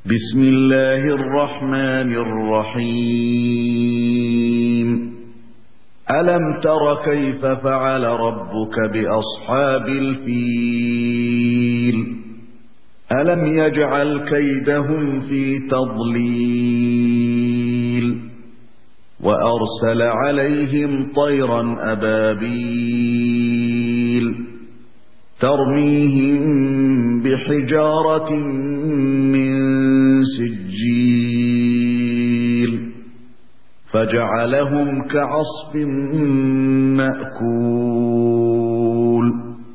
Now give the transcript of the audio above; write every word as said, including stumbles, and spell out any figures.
بسم الله الرحمن الرحيم ألم تر كيف فعل ربك بأصحاب الفيل ألم يجعل كيدهم في تضليل وأرسل عليهم طيرا أبابيل ترميهم بحجارة من سجيل فجعلهم كعصف مأكول